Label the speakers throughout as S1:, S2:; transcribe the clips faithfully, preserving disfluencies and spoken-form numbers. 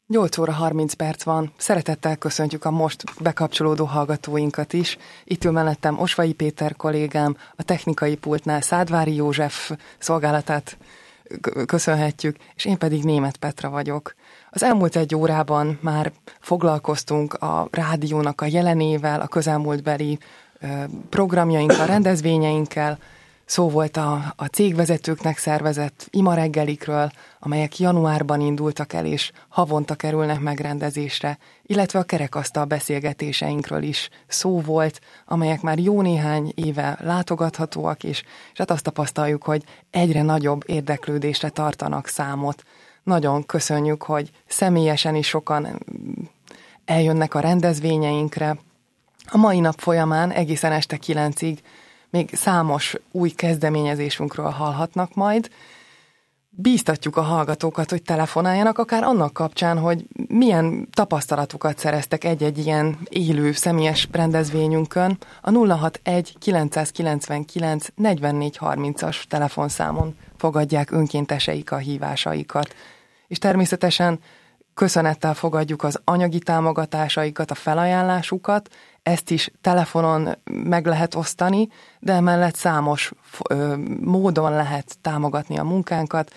S1: nyolc óra harminc perc van. Szeretettel köszöntjük a most bekapcsolódó hallgatóinkat is. Itt ül mellettem Osvai Péter kollégám, a technikai pultnál Szádvári József szolgálatát köszönhetjük, és én pedig Németh Petra vagyok. Az elmúlt egy órában már foglalkoztunk a rádiónak a jelenével, a közelmúltbeli programjainkkal, rendezvényeinkkel. Szó volt a, a cégvezetőknek szervezett ima reggelikről, amelyek januárban indultak el, és havonta kerülnek megrendezésre, illetve a kerekasztal beszélgetéseinkről is szó volt, amelyek már jó néhány éve látogathatóak, és, és hát azt tapasztaljuk, hogy egyre nagyobb érdeklődésre tartanak számot. Nagyon köszönjük, hogy személyesen is sokan eljönnek a rendezvényeinkre. A mai nap folyamán egészen este kilencig még számos új kezdeményezésünkről hallhatnak majd. Bíztatjuk a hallgatókat, hogy telefonáljanak, akár annak kapcsán, hogy milyen tapasztalatokat szereztek egy-egy ilyen élő, személyes rendezvényünkön. A nulla hatvanegy kilencszázkilencvenkilenc negyvennégy harmincas telefonszámon fogadják önkénteseik a hívásaikat. És természetesen köszönettel fogadjuk az anyagi támogatásaikat, a felajánlásukat, ezt is telefonon meg lehet osztani, de emellett számos ö, módon lehet támogatni a munkánkat.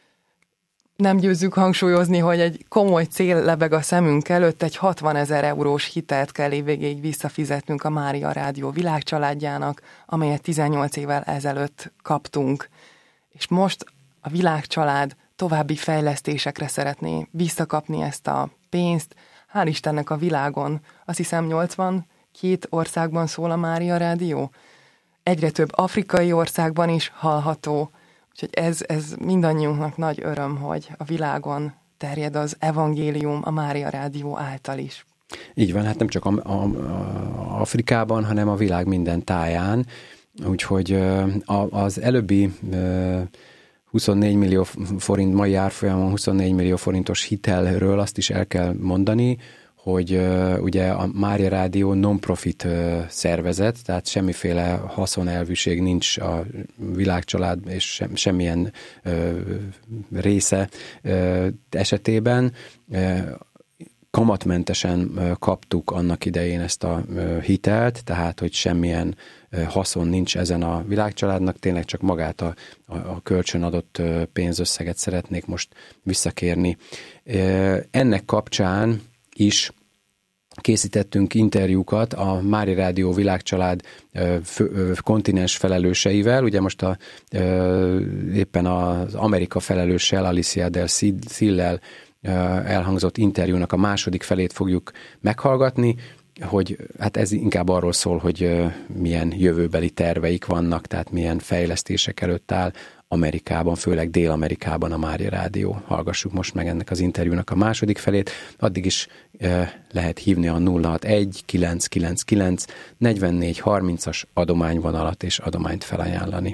S1: Nem győzzük hangsúlyozni, hogy egy komoly cél lebeg a szemünk előtt, egy hatvanezer eurós hitelt kell évvégéig visszafizetnünk a Mária Rádió világcsaládjának, amelyet tizennyolc évvel ezelőtt kaptunk. És most a világcsalád további fejlesztésekre szeretné visszakapni ezt a pénzt. Hál' Istennek a világon, azt hiszem nyolcvankét országban szól a Mária Rádió. Egyre több afrikai országban is hallható. Úgyhogy ez, ez mindannyiunknak nagy öröm, hogy a világon terjed az evangélium a Mária Rádió által is.
S2: Így van, hát nem csak a, a, a Afrikában, hanem a világ minden táján. Úgyhogy a, az előbbi huszonnégy millió forint, mai árfolyamon huszonnégy millió forintos hitelről azt is el kell mondani, hogy uh, ugye a Mária Rádió non-profit uh, szervezet, tehát semmiféle haszonelvűség nincs a világcsalád és sem, semmilyen uh, része uh, esetében. Uh, kamatmentesen uh, kaptuk annak idején ezt a uh, hitelt, tehát hogy semmilyen uh, haszon nincs ezen a világcsaládnak, tényleg csak magát a, a, a kölcsönadott uh, pénzösszeget szeretnék most visszakérni. Uh, ennek kapcsán is készítettünk interjúkat a Mária Rádió világcsalád fő, kontinens felelőseivel, ugye most a, éppen az Amerika felelőssel, Alicia del Cillel elhangzott interjúnak a második felét fogjuk meghallgatni, hogy hát ez inkább arról szól, hogy milyen jövőbeli terveik vannak, tehát milyen fejlesztések előtt áll Amerikában, főleg Dél-Amerikában a Mária Rádió. Hallgassuk most meg ennek az interjúnak a második felét. Addig is eh, lehet hívni a nulla hatvanegy kilencszázkilencvenkilenc negyvennégy harmincas adományvonalat és adományt felajánlani.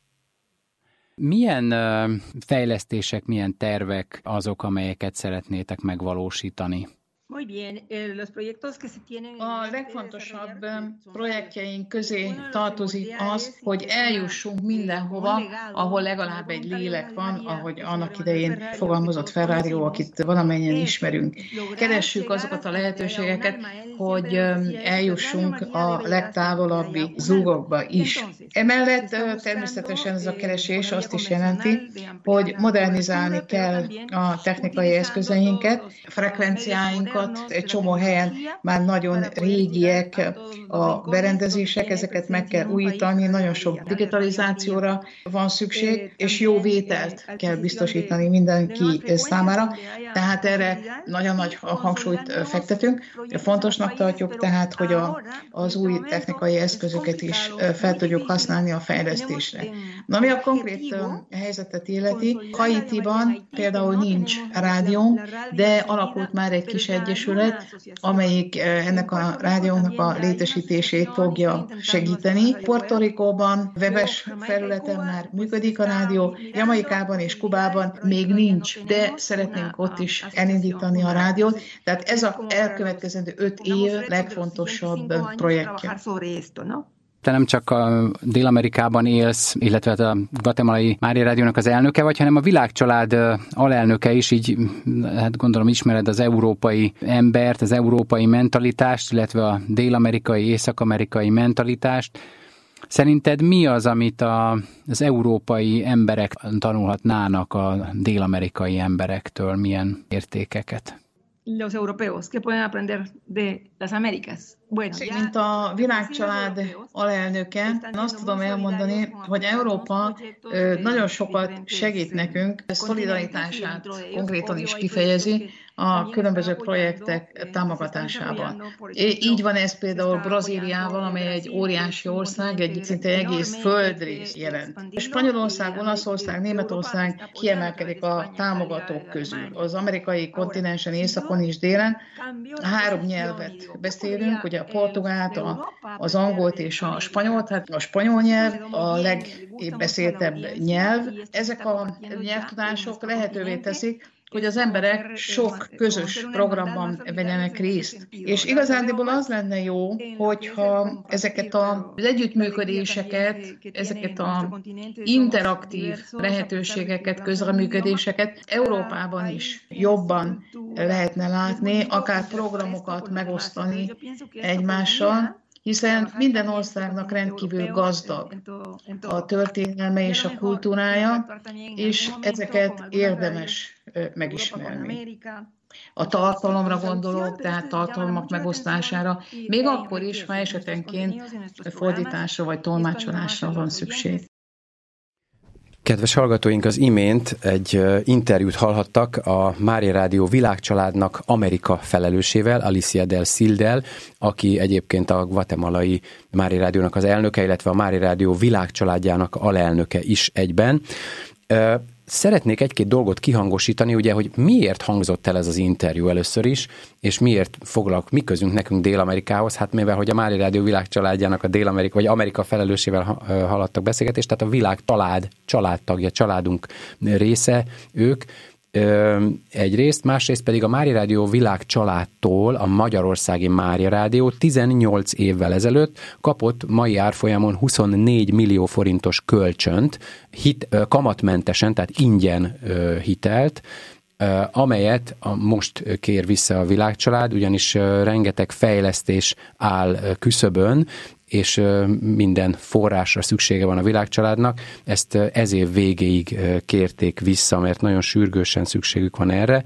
S3: Milyen uh, fejlesztések, milyen tervek azok, amelyeket szeretnétek megvalósítani?
S4: A legfontosabb projektjeink közé tartozik az, hogy eljussunk mindenhova, ahol legalább egy lélek van, ahogy annak idején fogalmazott Ferrario, akit valamennyien ismerünk. Keressük azokat a lehetőségeket, hogy eljussunk a legtávolabbi zúgokba is. Emellett természetesen ez a keresés azt is jelenti, hogy modernizálni kell a technikai eszközeinket, frekvenciáinkat. Egy csomó helyen már nagyon régiek a berendezések, ezeket meg kell újítani, nagyon sok digitalizációra van szükség, és jó vételt kell biztosítani mindenki számára, tehát erre nagyon nagy hangsúlyt fektetünk. Fontosnak tartjuk tehát, hogy a, az új technikai eszközöket is fel tudjuk használni a fejlesztésre. Na, mi a konkrét helyzetet illeti, Haitiban például nincs rádió, de alakult már egy kis egyesület, amelyik ennek a rádiónak a létesítését fogja segíteni. Puerto Ricóban, webes felületen már működik a rádió, Jamaikában és Kubában még nincs, de szeretnénk ott is elindítani a rádiót. Tehát ez az elkövetkezendő öt év legfontosabb projektje.
S3: Te nem csak a Dél-Amerikában élsz, illetve a guatemalai Mária Rádiónak az elnöke vagy, hanem a Világcsalád alelnöke is, így hát gondolom ismered az európai embert, az európai mentalitást, illetve a dél-amerikai, észak-amerikai mentalitást. Szerinted mi az, amit a, az európai emberek tanulhatnának a dél-amerikai emberektől, milyen értékeket?
S5: Los europeos, ¿qué pueden aprender de las Américas? Bueno,
S4: mint a Világcsalád alelnöke, azt tudom elmondani, hogy Európa nagyon sokat segít nekünk, szolidaritását konkrétan is kifejezi a különböző projektek támogatásában. Így van ez például Brazíliával, amely egy óriási ország, egy szinte egész földrész jelent. Spanyolország, Olaszország, Németország kiemelkedik a támogatók közül. Az amerikai kontinensen északon és délen három nyelvet beszélünk, ugye a portugált, a, az angolt és a spanyolt, hát a spanyol nyelv a legbeszéltebb nyelv. Ezek a nyelvtudások lehetővé teszik, hogy az emberek sok közös programban vegyenek részt. És igazándiból az lenne jó, hogyha ezeket az együttműködéseket, ezeket az interaktív lehetőségeket, közreműködéseket Európában is jobban lehetne látni, akár programokat megosztani egymással, hiszen minden országnak rendkívül gazdag a történelme és a kultúrája, és ezeket érdemes megismerni. A tartalomra gondolok, tehát tartalmak megosztására, még akkor is, ha esetenként fordításra vagy tolmácsolásra van szükség.
S2: Kedves hallgatóink, az imént egy interjút hallhattak a Mária Rádió Világcsaládnak Amerika felelősével, Alicia del Cildel, aki egyébként a guatemalai Mária Rádiónak az elnöke, illetve a Mária Rádió Világcsaládjának alelnöke is egyben. Szeretnék egy-két dolgot kihangosítani, ugye, hogy miért hangzott el ez az interjú először is, és miért foglalk, mi közünk nekünk Dél-Amerikához, hát mivel, hogy a Mária Rádió Világcsaládjának a Dél-Amerika, vagy Amerika felelősével haladtak beszélgetést, tehát a világtalád, családtagja, családunk része ők, egyrészt, másrészt pedig a Mária Rádió Világcsaládtól a Magyarországi Mária Rádió tizennyolc évvel ezelőtt kapott mai árfolyamon huszonnégy millió forintos kölcsönt, hit, kamatmentesen, tehát ingyen hitelt, amelyet most kér vissza a Világcsalád, ugyanis rengeteg fejlesztés áll küszöbön, és minden forrásra szüksége van a Világcsaládnak. Ezt ez év végéig kérték vissza, mert nagyon sürgősen szükségük van erre.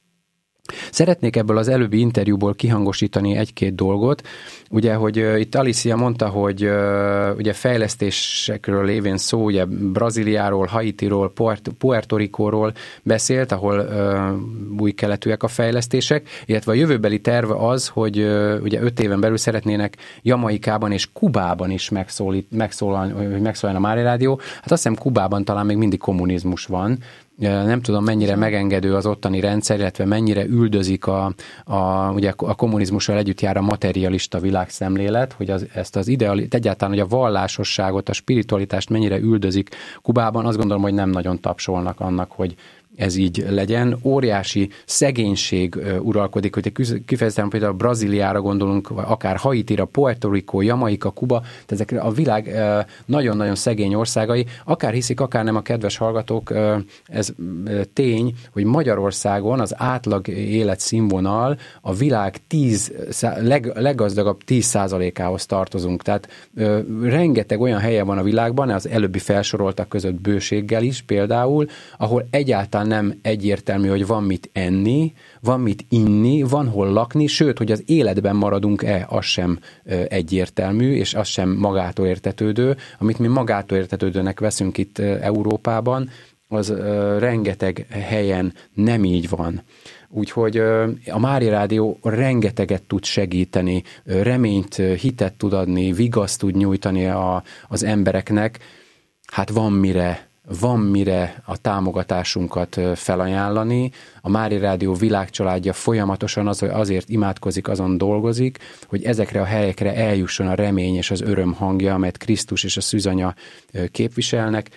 S2: Szeretnék ebből az előbbi interjúból kihangosítani egy-két dolgot. Ugye, hogy uh, itt Alicia mondta, hogy uh, ugye fejlesztésekről lévén szó, ugye Brazíliáról, Haitiról, Puerto Ricóról beszélt, ahol uh, új keletűek a fejlesztések, illetve a jövőbeli terve az, hogy uh, ugye öt éven belül szeretnének Jamaikában és Kubában is megszólít, megszólal, megszólalni a Mária Rádió. Hát azt hiszem Kubában talán még mindig kommunizmus van. Nem tudom, mennyire megengedő az ottani rendszer, illetve mennyire üldözik a, a, ugye a kommunizmussal együtt jár a materialista világszemlélet, hogy az, ezt az idealit, egyáltalán, hogy a vallásosságot, a spiritualitást mennyire üldözik Kubában, azt gondolom, hogy nem nagyon tapsolnak annak, hogy ez így legyen. Óriási szegénység uralkodik, hogy kifejezetten például Brazíliára gondolunk, vagy akár Haitira, Puerto Rico, Jamaika, Kuba, tehát ezek a világ nagyon-nagyon szegény országai, akár hiszik, akár nem a kedves hallgatók, ez tény, hogy Magyarországon az átlag életszínvonal a világ tíz, leg, leggazdagabb tíz százalékához tartozunk. Tehát rengeteg olyan helye van a világban, az előbbi felsoroltak között bőséggel is például, ahol egyáltalán nem egyértelmű, hogy van mit enni, van mit inni, van hol lakni, sőt, hogy az életben maradunk-e, az sem egyértelmű, és az sem magától értetődő. Amit mi magától értetődőnek veszünk itt Európában, az rengeteg helyen nem így van. Úgyhogy a Mária Rádió rengeteget tud segíteni, reményt, hitet tud adni, vigaszt tud nyújtani a, az embereknek. Hát van mire Van mire a támogatásunkat felajánlani. A Mária Rádió Világcsaládja folyamatosan az, azért imádkozik, azon dolgozik, hogy ezekre a helyekre eljusson a remény és az öröm hangja, amelyet Krisztus és a szűzanya képviselnek.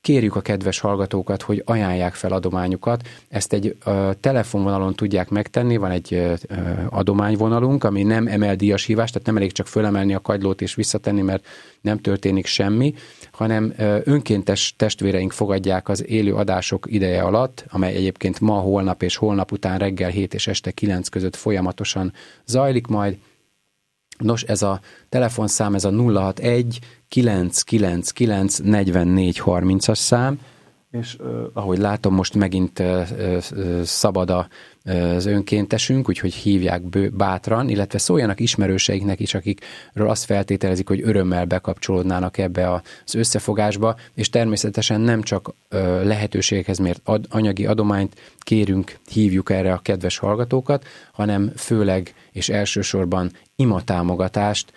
S2: kérjük a kedves hallgatókat, hogy ajánlják fel adományukat. Ezt egy uh, telefonvonalon tudják megtenni, van egy uh, adományvonalunk, ami nem emel díjas hívás, tehát nem elég csak fölemelni a kagylót és visszatenni, mert nem történik semmi, hanem uh, önkéntes testvéreink fogadják az élő adások ideje alatt, amely egyébként ma, holnap és holnap után reggel hét és este kilenc között folyamatosan zajlik majd. Nos, ez a telefonszám, ez a nulla hatvanegy kilenc kilenc kilenc negyvennégy harmincas szám, és uh, ahogy látom, most megint uh, uh, szabad a, uh, az önkéntesünk, úgyhogy hívják bő, bátran, illetve szóljanak ismerőseiknek is, akikről azt feltételezik, hogy örömmel bekapcsolódnának ebbe az összefogásba, és természetesen nem csak uh, lehetőségekhez mért ad, anyagi adományt kérünk, hívjuk erre a kedves hallgatókat, hanem főleg és elsősorban imatámogatást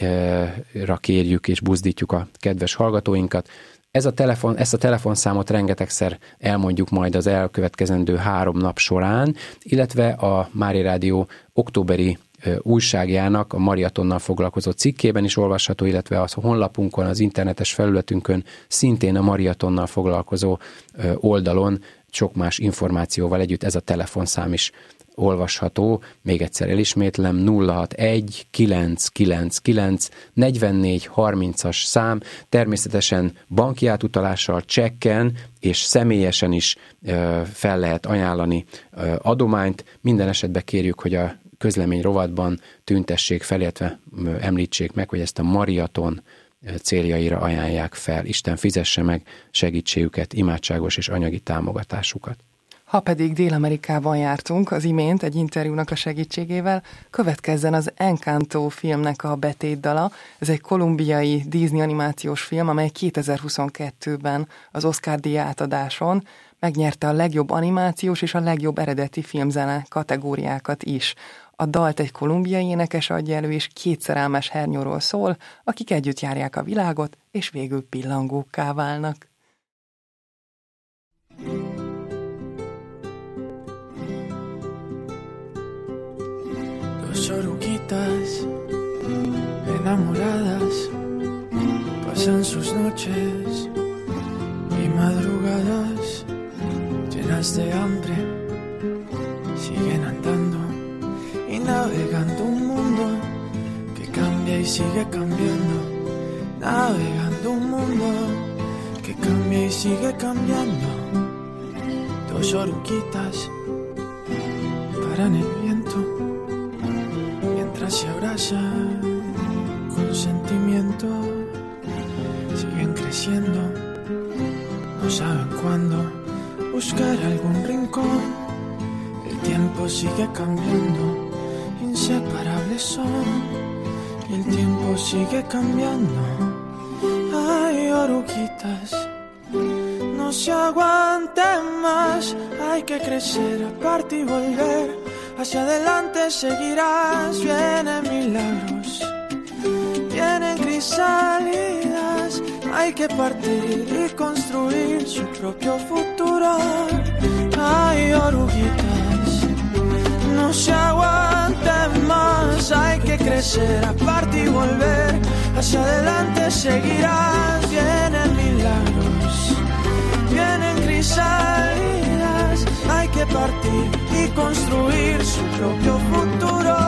S2: ra kérjük és buzdítjuk a kedves hallgatóinkat. Ez a telefon, ezt a telefonszámot rengetegszer elmondjuk majd az elkövetkezendő három nap során, illetve a Mária Rádió októberi újságjának a maratonnal foglalkozó cikkében is olvasható, illetve a honlapunkon, az internetes felületünkön szintén a maratonnal foglalkozó oldalon sok más információval együtt ez a telefonszám is olvasható. Még egyszer elismétlem, nulla hatvanegy kilenc kilenc kilenc negyvennégy harmincas szám, természetesen banki átutalással, csekken és személyesen is ö, fel lehet ajánlani ö, adományt. Minden esetben kérjük, hogy a közlemény rovatban tüntessék fel, illetve ö, említsék meg, hogy ezt a maraton céljaira ajánlják fel. Isten fizesse meg segítségüket, imádságos és anyagi támogatásukat.
S1: Ha pedig Dél-Amerikában jártunk az imént egy interjúnak a segítségével, következzen az Encanto filmnek a betétdala. Ez egy kolumbiai Disney animációs film, amely kétezer-huszonkettőben az Oscar-díj átadáson megnyerte a legjobb animációs és a legjobb eredeti filmzene kategóriákat is. A dalt egy kolumbiai énekes adja elő, és két szerelmes hernyóról szól, akik együtt járják a világot, és végül pillangókká válnak.
S6: Dos oruguitas enamoradas pasan sus noches y madrugadas llenas de hambre, siguen andando y navegando un mundo que cambia y sigue cambiando, navegando un mundo que cambia y sigue cambiando. Dos oruguitas paran el viento mientras se abrazan con sentimiento, siguen creciendo, no saben cuándo buscar algún rincón. El tiempo sigue cambiando, inseparables son, y el tiempo sigue cambiando. Ay, oruguitas, no se aguanten más, hay que crecer, aparte y volver. Hacia adelante seguirás, vienen milagros, vienen crisálidas. Hay que partir y construir su propio futuro. Ay, oruguitas, no se aguanten más. Hay que crecer, aparte y volver. Hacia adelante seguirás, vienen milagros, vienen crisálidas. Hay que partir y construir su propio futuro.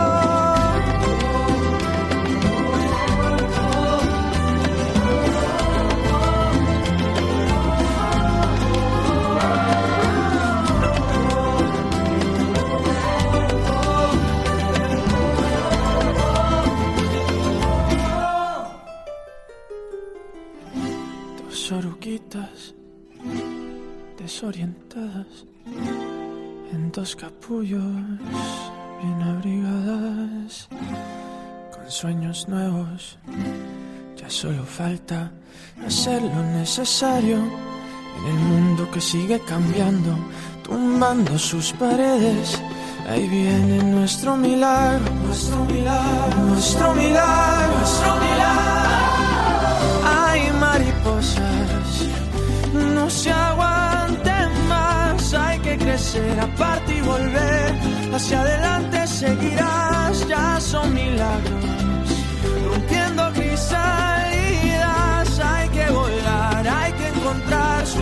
S6: Dos oruguitas desorientadas en dos capullos bien abrigadas, con sueños nuevos. Ya solo falta hacer lo necesario en el mundo que sigue cambiando, tumbando sus paredes. Ahí viene nuestro milagro, nuestro milagro, nuestro milagro, nuestro milagro. Ay, mariposas, no se aguanten más. Hay que crecer, aparte y volver. Hacia adelante seguirás, ya son milagros, rompiendo crisalidas. Hay que volar, hay que encontrar su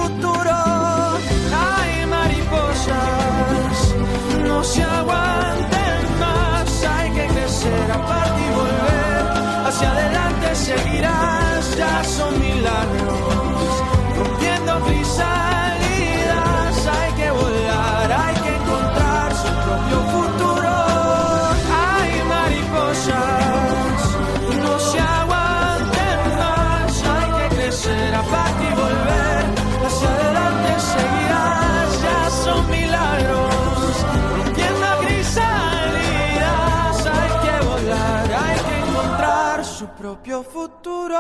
S6: futuro. Hay mariposas, no se aguanten más, hay que crecer, aparte y volver, hacia adelante seguirás, ya son milagros, rompiendo crisalidas, hay que volar, hay que encontrar su propio futuro. Hay mariposas, no se aguanten más, hay que crecer, aparte y volver, hacia adelante seguirás, ya son milagros, rompiendo crisalidas, hay que volar, hay que encontrar su propio futuro.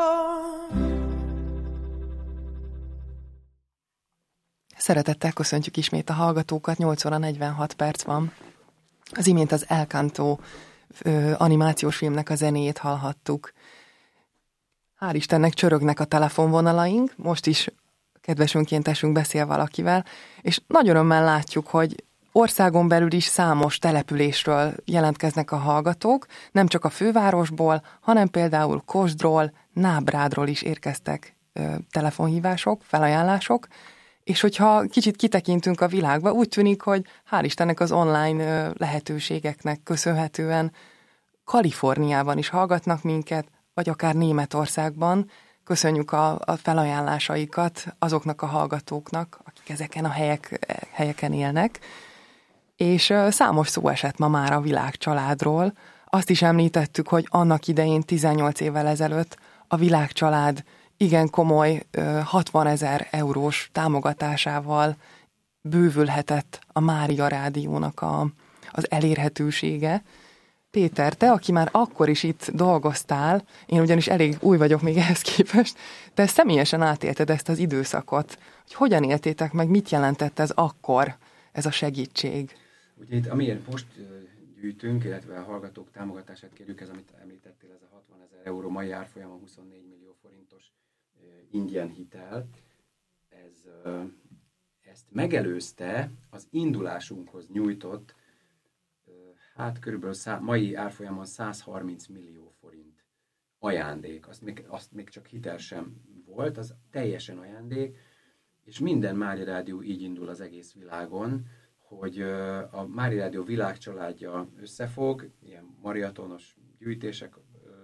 S1: Szeretettel köszöntjük ismét a hallgatókat, nyolc óra negyvenhat perc van. Az imént az El Canto ö, animációs filmnek a zenéjét hallhattuk. Hál' Istennek csörögnek a telefonvonalaink, most is kedves önkéntesünk beszél valakivel, és nagy örömmel látjuk, hogy országon belül is számos településről jelentkeznek a hallgatók, nem csak a fővárosból, hanem például Kosdról, Nábrádról is érkeztek ö, telefonhívások, felajánlások, és hogyha kicsit kitekintünk a világba, úgy tűnik, hogy hál' Istennek az online lehetőségeknek köszönhetően Kaliforniában is hallgatnak minket, vagy akár Németországban. Köszönjük a, a felajánlásaikat azoknak a hallgatóknak, akik ezeken a helyek, helyeken élnek. És számos szó esett ma már a Világcsaládról. Azt is említettük, hogy annak idején tizennyolc évvel ezelőtt a Világcsalád igen komoly hatvanezer eurós támogatásával bővülhetett a Mária Rádiónak a, az elérhetősége. Péter, te, aki már akkor is itt dolgoztál, én ugyanis elég új vagyok még ehhez képest, te személyesen átélted ezt az időszakot. Hogy hogyan éltétek meg, mit jelentett ez akkor, ez a segítség?
S2: Ugye itt, amiért most gyűjtünk, illetve a hallgatók támogatását kérjük, ez, amit említettél, ez a hatvanezer euró mai árfolyamon huszonnégy millió forintos ingyen hitel, ez, ezt megelőzte az indulásunkhoz nyújtott, hát körülbelül szá, mai árfolyamon száz harminc millió forint ajándék. Azt még, azt még csak hitel sem volt, az teljesen ajándék, és minden Mária Rádió így indul az egész világon, hogy a Mária Rádió világcsaládja összefog, ilyen mariatonos gyűjtések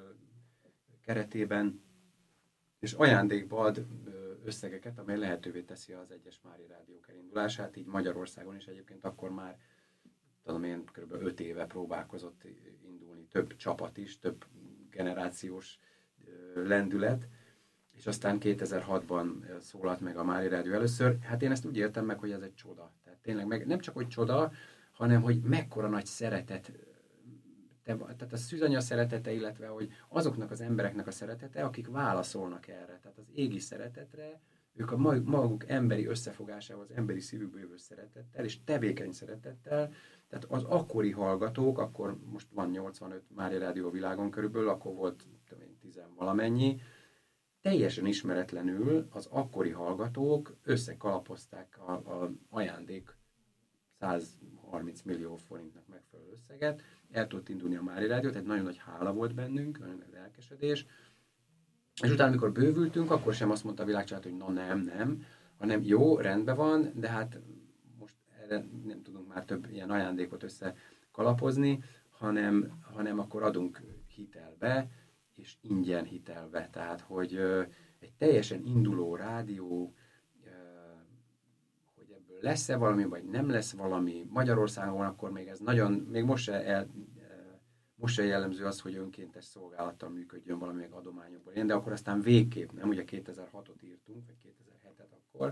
S2: keretében, és ajándékba ad összegeket, amely lehetővé teszi az egyes Mária Rádiók elindulását, így Magyarországon is egyébként akkor már, tudom én, kb. öt éve próbálkozott indulni, több csapat is, több generációs lendület, és aztán kétezer-hatban szólalt meg a Mária Rádió először. Hát én ezt úgy értem meg, hogy ez egy csoda. Tehát tényleg meg, nem csak, hogy csoda, hanem, hogy mekkora nagy szeretet, tehát a szűzanya szeretete, illetve hogy azoknak az embereknek a szeretete, akik válaszolnak erre. Tehát az égi szeretetre, ők a maguk emberi összefogásával, az emberi szívükből jövő szeretettel, és tevékeny szeretettel, tehát az akkori hallgatók, akkor most van nyolcvanöt Mária Rádió világon körülbelül, akkor volt tizen valamennyi, teljesen ismeretlenül az akkori hallgatók összekalapozták a, a ajándék száz harminc millió forintnak megfelelő összeget, el tudott indulni a Mária Rádió, tehát nagyon nagy hála volt bennünk, nagyon nagy lelkesedés, és utána, amikor bővültünk, akkor sem azt mondta a Világcsalád, hogy na nem, nem, hanem jó, rendben van, de hát most erre nem tudunk már több ilyen ajándékot összekalapozni, hanem, hanem akkor adunk hitelbe, és ingyen hitelbe. Tehát, hogy ö, egy teljesen induló rádió, ö, hogy ebből lesz-e valami, vagy nem lesz valami. Magyarországon akkor még ez nagyon, még most se, el, most se jellemző az, hogy önkéntes szolgálattal működjön valami meg adományokból. De akkor aztán végképp, nem? Ugye kétezer-hatot írtunk, vagy kétezer-hetet akkor,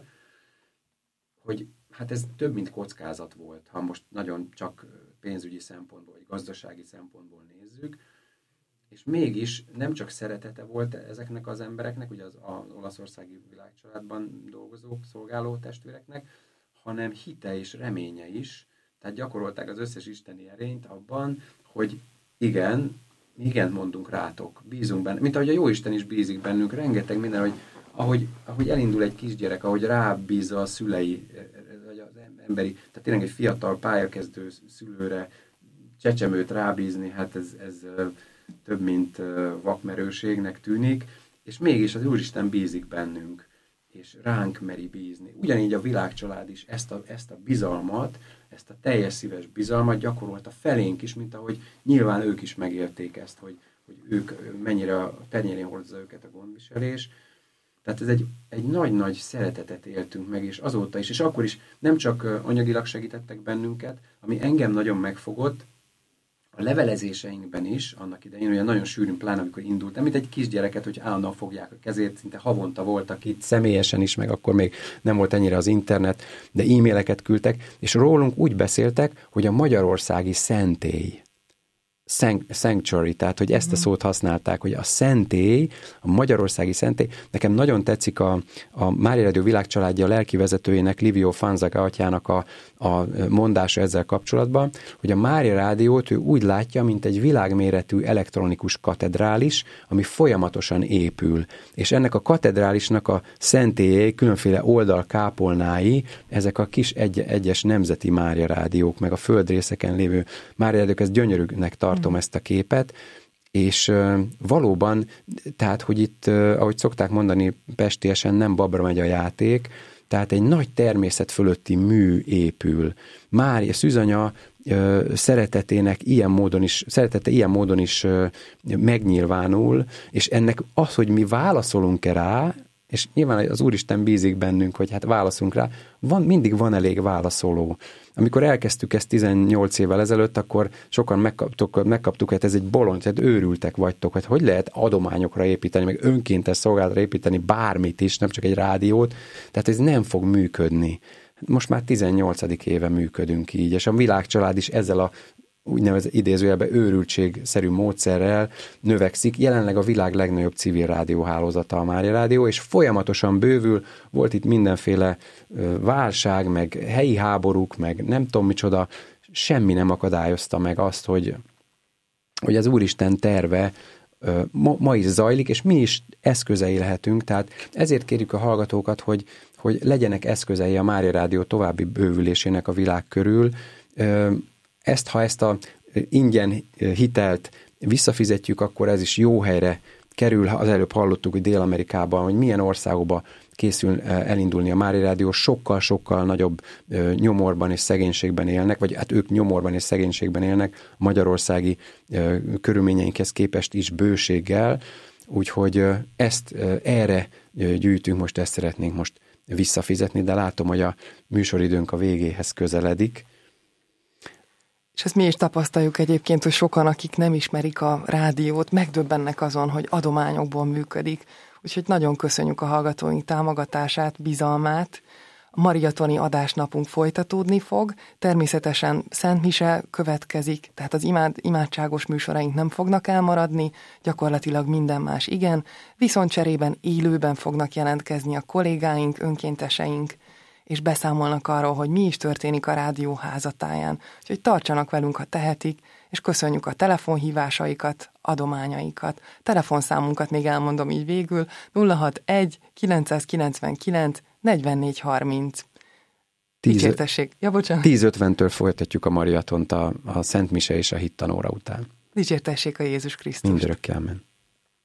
S2: hogy hát ez több, mint kockázat volt, ha most nagyon csak pénzügyi szempontból, vagy gazdasági szempontból nézzük, és mégis nem csak szeretete volt ezeknek az embereknek, ugye az, az olaszországi Világcsaládban dolgozók, szolgáló testvéreknek, hanem hite és reménye is, tehát gyakorolták az összes isteni erényt abban, hogy igen, igen mondunk rátok, bízunk benne, mint ahogy a Jóisten is bízik bennünk, rengeteg minden, hogy ahogy, ahogy elindul egy kisgyerek, ahogy rábízza a szülei, vagy az emberi, tehát tényleg egy fiatal pályakezdő szülőre csecsemőt rábízni, hát ez, ez több, mint vakmerőségnek tűnik, és mégis az Úristen bízik bennünk. és ránk meri bízni. Ugyanígy a világcsalád is ezt a, ezt a bizalmat, ezt a teljes szíves bizalmat gyakorolta felénk is, mint ahogy nyilván ők is megélték ezt, hogy, hogy ők mennyire a tenyérén hordozza őket a gondviselés. Tehát ez egy, egy nagy-nagy szeretetet éltünk meg, és azóta is, és akkor is nem csak anyagilag segítettek bennünket, ami engem nagyon megfogott, a levelezéseinkben is, annak idején, olyan nagyon sűrűn, pláne amikor indultam, mint egy kisgyereket, hogy állandóan fogják a kezét, szinte havonta voltak itt, személyesen is, meg akkor még nem volt ennyire az internet, de e-maileket küldtek, és rólunk úgy beszéltek, hogy a magyarországi szentély, sanctuary, tehát hogy ezt a szót használták, hogy a szentély, a magyarországi szentély. Nekem nagyon tetszik a, a Mária Rádió világcsaládja lelki vezetőjének, Livio Fanzaga atyának a, a mondása ezzel kapcsolatban, hogy a Mária Rádiót ő úgy látja, mint egy világméretű elektronikus katedrális, ami folyamatosan épül. És ennek a katedrálisnak a szentélyei, különféle oldalkápolnái, ezek a kis egy, egyes nemzeti Mária Rádiók, meg a földrészeken lévő Mária Rádiók, ez gyönyörűnek tart tartom ezt a képet, és uh, valóban, tehát, hogy itt, uh, ahogy szokták mondani pestiesen, nem babra megy a játék, tehát egy nagy természet fölötti mű épül. Mária Szűzanya uh, szeretetének ilyen módon is, szeretete ilyen módon is uh, megnyilvánul, és ennek az, hogy mi válaszolunk-e rá, és nyilván az Úristen bízik bennünk, hogy hát válaszunk rá, van, mindig van elég válaszoló. Amikor elkezdtük ezt tizennyolc évvel ezelőtt, akkor sokan megkaptuk, megkaptuk, hogy ez egy bolond, tehát őrültek vagytok, hogy hogy lehet adományokra építeni, meg önkéntes szolgálatra építeni bármit is, nem csak egy rádiót, tehát ez nem fog működni. Most már tizennyolcadik éve működünk így, és a világcsalád is ezzel a úgynevezett idézőjelben őrültségszerű módszerrel növekszik. Jelenleg a világ legnagyobb civil rádióhálózata a Mária Rádió, és folyamatosan bővül. Volt itt mindenféle válság, meg helyi háborúk, meg nem tudom micsoda, semmi nem akadályozta meg azt, hogy, hogy az Úristen terve ma, ma is zajlik, és mi is eszközei lehetünk. Tehát ezért kérjük a hallgatókat, hogy, hogy legyenek eszközei a Mária Rádió további bővülésének a világ körül. Ezt, ha ezt a ingyen hitelt visszafizetjük, akkor ez is jó helyre kerül. Az előbb hallottuk, hogy Dél-Amerikában, hogy milyen országokba készül elindulni a Mária Rádió, sokkal-sokkal nagyobb nyomorban és szegénységben élnek, vagy hát ők nyomorban és szegénységben élnek, a magyarországi körülményeinkhez képest is bőséggel, úgyhogy ezt erre gyűjtünk, most ezt szeretnénk most visszafizetni, de látom, hogy a műsoridőnk a végéhez közeledik.
S1: És ezt mi is tapasztaljuk egyébként, hogy sokan, akik nem ismerik a rádiót, megdöbbennek azon, hogy adományokból működik. Úgyhogy nagyon köszönjük a hallgatóink támogatását, bizalmát. A mariatoni adásnapunk folytatódni fog, természetesen Szent Mise következik, tehát az imád, imádságos műsoraink nem fognak elmaradni, gyakorlatilag minden más igen, viszont cserében élőben fognak jelentkezni a kollégáink, önkénteseink, és beszámolnak arról, hogy mi is történik a rádió házatáján. Úgyhogy tartsanak velünk, ha tehetik, és köszönjük a telefonhívásaikat, adományaikat. Telefonszámunkat még elmondom így végül, nulla hatvanegy kilencszázkilencvenkilenc negyvennégy harminc. Dicsértessék. Ja, bocsánat.
S2: tíz ötventől folytatjuk a mariatont a, a Szent Mise és a hittanóra után.
S1: Dicsértessék a Jézus Krisztus.
S2: Mindörökké, amen.